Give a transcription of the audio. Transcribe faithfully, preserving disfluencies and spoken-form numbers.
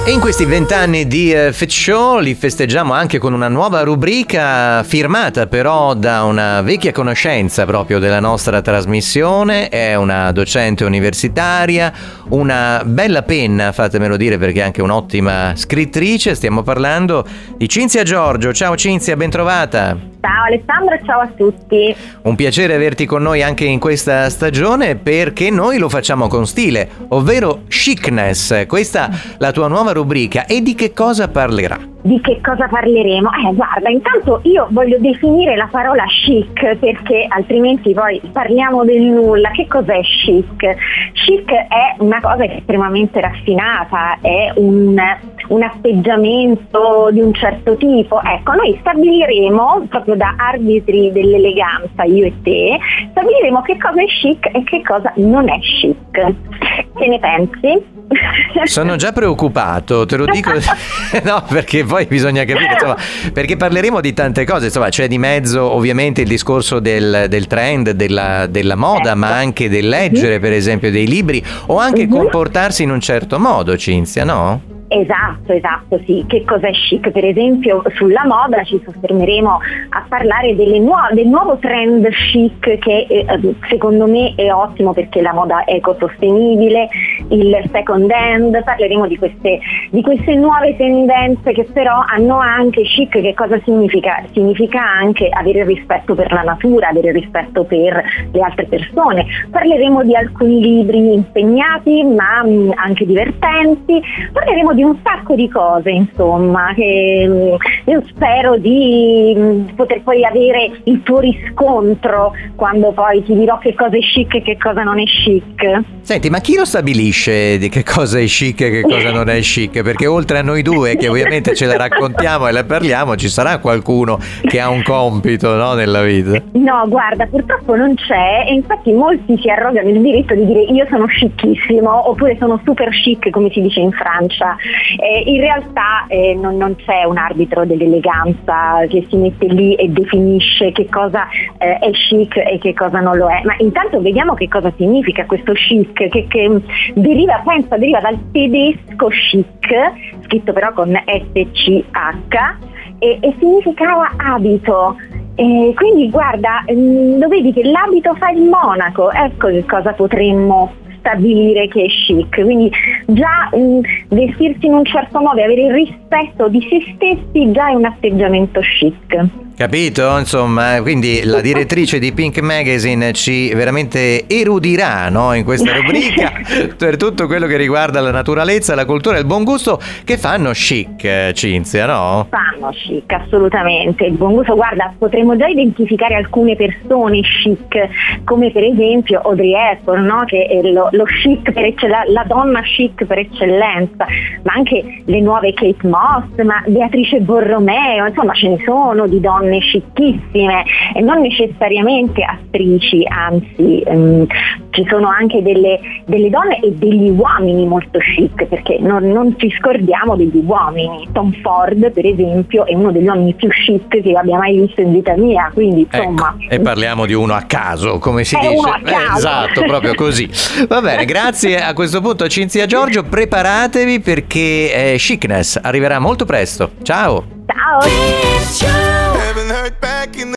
E in questi vent'anni di uh, Fit Show li festeggiamo anche con una nuova rubrica firmata però da una vecchia conoscenza proprio della nostra trasmissione. È una docente universitaria, una bella penna, fatemelo dire, perché è anche un'ottima scrittrice. Stiamo parlando di Cinzia Giorgio. Ciao Cinzia, ben trovata. Ciao Alessandro, ciao a tutti. Un piacere averti con noi anche in questa stagione, perché noi lo facciamo con stile, ovvero chicness. Questa la tua nuova rubrica, e di che cosa parlerà? Di che cosa parleremo? Eh, guarda, intanto io voglio definire la parola chic, perché altrimenti poi parliamo del nulla. Che cos'è chic? Chic è una cosa estremamente raffinata, è un, un atteggiamento di un certo tipo. Ecco, noi stabiliremo, proprio da arbitri dell'eleganza, io e te, stabiliremo che cosa è chic e che cosa non è chic. Che ne pensi? Sono già preoccupato, te lo dico. No, perché poi bisogna capire, insomma, perché parleremo di tante cose, insomma, c'è di mezzo ovviamente il discorso del, del trend, della, della moda, ma anche del leggere, per esempio, dei libri, o anche comportarsi in un certo modo, Cinzia, no? Esatto, esatto, sì. Che cos'è chic? Per esempio sulla moda ci soffermeremo a parlare delle nuo- del nuovo trend chic che eh, secondo me è ottimo, perché la moda ecosostenibile, il second hand. Parleremo di queste, di queste nuove tendenze che però hanno anche chic. Che cosa significa? Significa anche avere il rispetto per la natura, avere il rispetto per le altre persone. Parleremo di alcuni libri impegnati ma mh, anche divertenti. Parleremo di un sacco di cose, insomma, che io spero di poter poi avere il tuo riscontro quando poi ti dirò che cosa è chic e che cosa non è chic. Senti, ma chi lo stabilisce di che cosa è chic e che cosa non è chic? Perché oltre a noi due, che ovviamente ce la raccontiamo e la parliamo, ci sarà qualcuno che ha un compito, no, nella vita? No, guarda, purtroppo non c'è, e infatti molti si arrogano il diritto di dire io sono chicissimo, oppure sono super chic, come si dice in Francia. Eh, in realtà eh, non, non c'è un arbitro dell'eleganza che si mette lì e definisce che cosa eh, è chic e che cosa non lo è. Ma intanto vediamo che cosa significa questo chic, che, che deriva, pensa, deriva dal tedesco chic, scritto però con S C H, e, e significava abito. E quindi guarda, lo vedi che l'abito fa il monaco. Ecco che cosa potremmo stabilire che è chic. Quindi già mh, vestirsi in un certo modo e avere il rispetto di se stessi già è un atteggiamento chic. Capito? Insomma, quindi la direttrice di Pink Magazine ci veramente erudirà, no, in questa rubrica per tutto quello che riguarda la naturalezza, la cultura e il buon gusto che fanno chic, Cinzia, no? Fanno chic, assolutamente. Il buon gusto, guarda, potremmo già identificare alcune persone chic, come per esempio Audrey Hepburn, no? Che è lo, lo chic per eccellenza, la donna chic per eccellenza, ma anche le nuove Kate Moss, ma Beatrice Borromeo, insomma ce ne sono di donne scicchissime, e non necessariamente attrici, anzi um, ci sono anche delle, delle donne e degli uomini molto chic, perché non, non ci scordiamo degli uomini. Tom Ford, per esempio, è uno degli uomini più chic che io abbia mai visto in vita mia, quindi insomma. Ecco, e parliamo di uno a caso, come si è dice. Uno a caso. Eh, esatto, proprio così. Va bene, grazie a questo punto a Cinzia Giorgio, preparatevi perché eh, chicness arriverà molto presto. Ciao! Ciao!